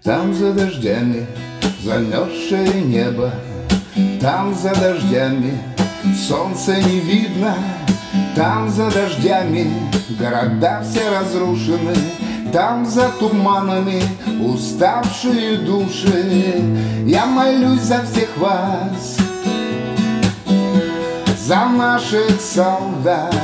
Там за дождями замерзшее небо, там за дождями солнца не видно, там за дождями города все разрушены, там за туманами уставшие души. Я молюсь за всех вас, за наших солдат,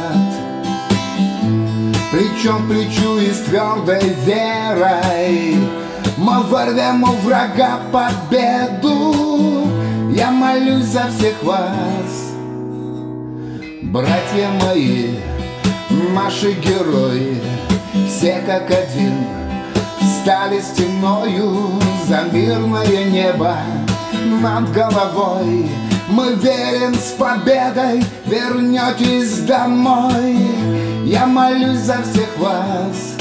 плечом к плечу и с твердой верой мы ворвем у врага победу. Я молюсь за всех вас, братья мои, наши герои, все как один стали стеною за мирное небо над головой. Мы верим, с победой вернетесь домой. Я молюсь за всех вас,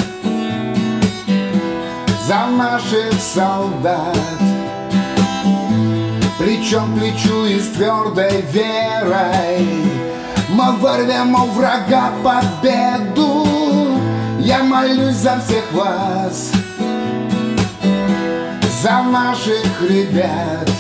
за наших солдат, плечом к плечу и с твердой верой мы ворвем у врага победу. Я молюсь за всех вас, за наших ребят,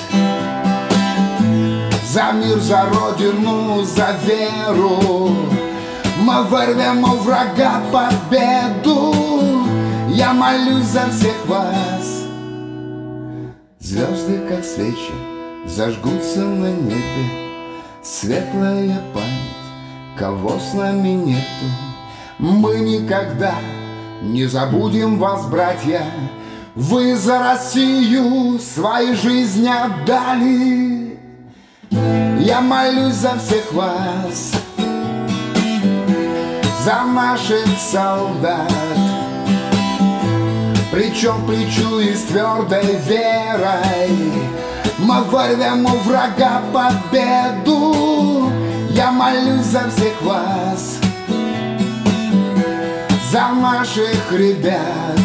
за мир, за родину, за веру. Мы ворвем у врага победу. Я молюсь за всех вас. Звезды, как свечи, зажгутся на небе, светлая память, кого с нами нету. Мы никогда не забудем вас, братья. Вы за Россию свои жизни отдали. Я молюсь за всех вас, за наших солдат, плечом к плечу и с твердой верой мы ворвем у врага победу. Я молюсь за всех вас, за наших ребят,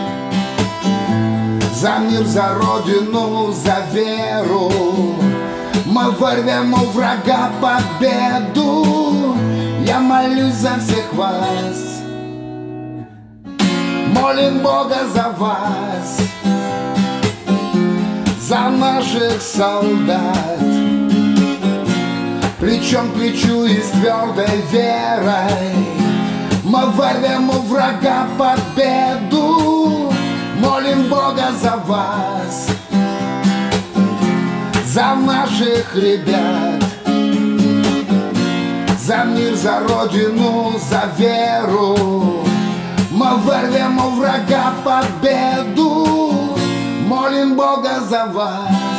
за мир, за родину, за веру. Мы ворвем у врага победу. Я молюсь за всех вас, молим Бога за вас, за наших солдат, плечом к плечу и с твердой верой мы ворвем у врага победу. Молим Бога за вас, за наших ребят, за мир, за родину, за веру. Мы ворвем у врага победу. Молим Бога за вас.